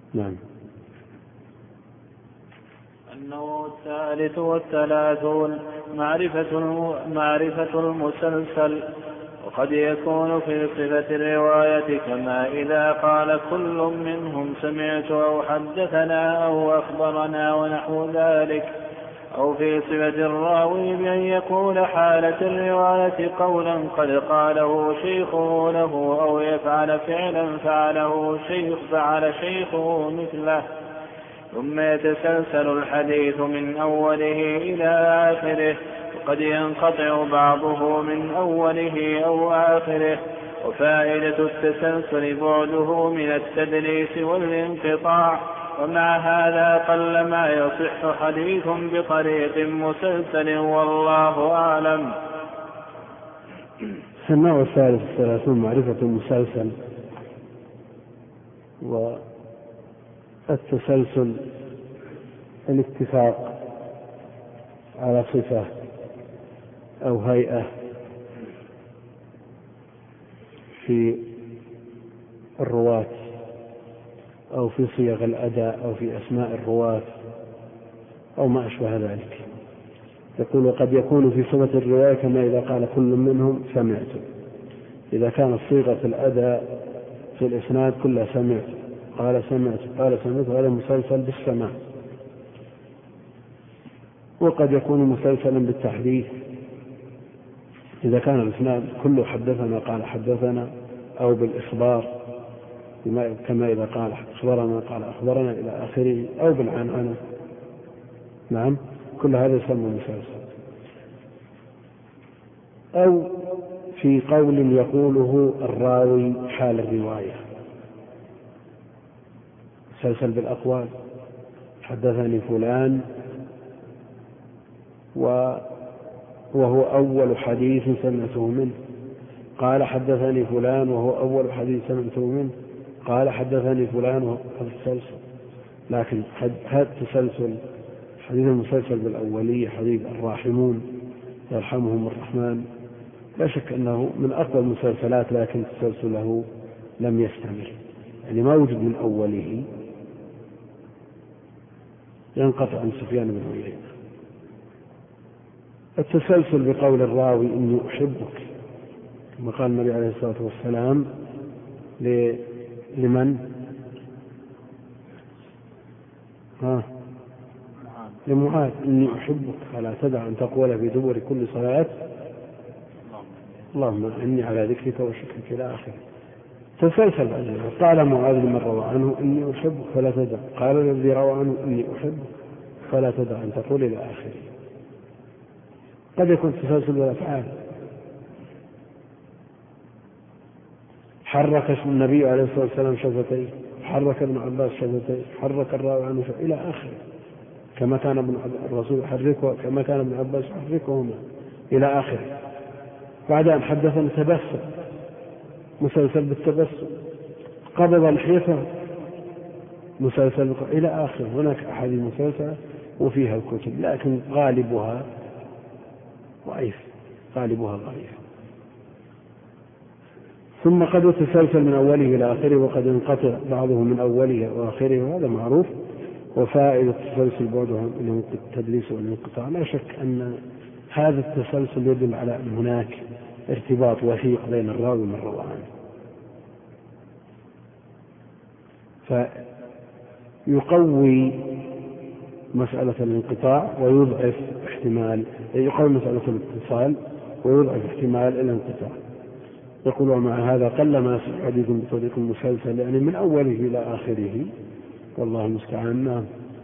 نعم. النوع الثالث والثلاثون معرفة المسلسل. وقد يكون في صفة الرواية كما إذا قال كل منهم سمعت أو حدثنا أو أخبرنا ونحو ذلك، أو في صفة الراوي بأن يقول حالة الرواية قولا قد قاله شيخه له، أو يفعل فعلا فعل شيخه مثله، ثم يتسلسل الحديث من أوله إلى آخره، وقد ينقطع بعضه من أوله أو آخره. وفائدة التسلسل بعده من التدليس والانقطاع، ومع هذا قل ما يصح حديث بطريق مسلسل، والله أعلم. النوع الثالث والثلاثون معرفة المسلسل. والتسلسل الاتفاق على صفة أو هيئة في الرواة أو في صيغ الأداء أو في أسماء الرواة أو ما أشبه ذلك. يقول وقد يكون في صفة الرواية كما إذا قال كل منهم سمعت، إذا كانت صيغة الأداء في الإسناد كلها سمعت، قال سمعت هذا مسلسل بالسماع. وقد يكون مسلسلا بالتحديث إذا كان الإسناد كله حدثنا قال حدثنا، أو بالإخبار كما إذا قال أخبرنا إلى آخره، أو بالعنعنة. نعم، كل هذا يسمى مسلسل. أو في قول يقوله الراوي حال الرواية، مسلسل بالأقوال، حدثني فلان وهو أول حديث سمعته منه، قال حدثني فلان وهو أول حديث سمعته منه، قال حدثني فلان وهو التسلسل. لكن هذا التسلسل حديث المسلسل بالأولية، حديث الراحمون يرحمهم الرحمن، لا شك أنه من أقوى المسلسلات، لكن تسلسله لم يستمر، يعني ما وجد من أوله، ينقطع عن سفيان بن عيينة. التسلسل بقول الراوي إني أحبك، كما قال النبي عليه الصلاة والسلام لمن؟ لمعاذ، إني أحبك فلا تدع أن تقول في دبر كل صلاة اللهم إني على ذكرك وشكرك إلى آخره. تسلسل بعدين، قال معاذ لمن روى عنه إني أحبك فلا تدع، قال الذي روى عنه إني أحبك فلا تدع أن تقول إلى آخره. قد يكون تسلسل بالأفعال، حرك النبي عليه الصلاة والسلام شفتيه، حرك ابن عباس شفتيه، حرك الراوي عنه إلى آخره، كما كان الرسول يحركه، كما كان ابن عباس يحركهما إلى آخره. بعد أن حدثنا تبسم، مسلسل بالتبسم، قبض الحيطة، مسلسل إلى آخره. هناك أحاديث مسلسلة وفيها الكتب، لكن غالبها ضعيف، ضعيف. ثم قد يتسلسل من أوله إلى آخره، وقد ينقطع بعضه من أوله وآخره، وهذا معروف. وفائدة التسلسل بعدها من التدليس والانقطاع. لا شك أن هذا التسلسل يدل على أن هناك ارتباط وثيق بين الراوي ومن روى عنه، فيقوي مسألة الانقطاع ويضعف احتمال، يقوي مسألة الاتصال ويضعف احتمال الانقطاع. يقول ومع هذا قل ما يصح حديث بطريق مسلسل، يعني من أوله إلى آخره، والله المستعان.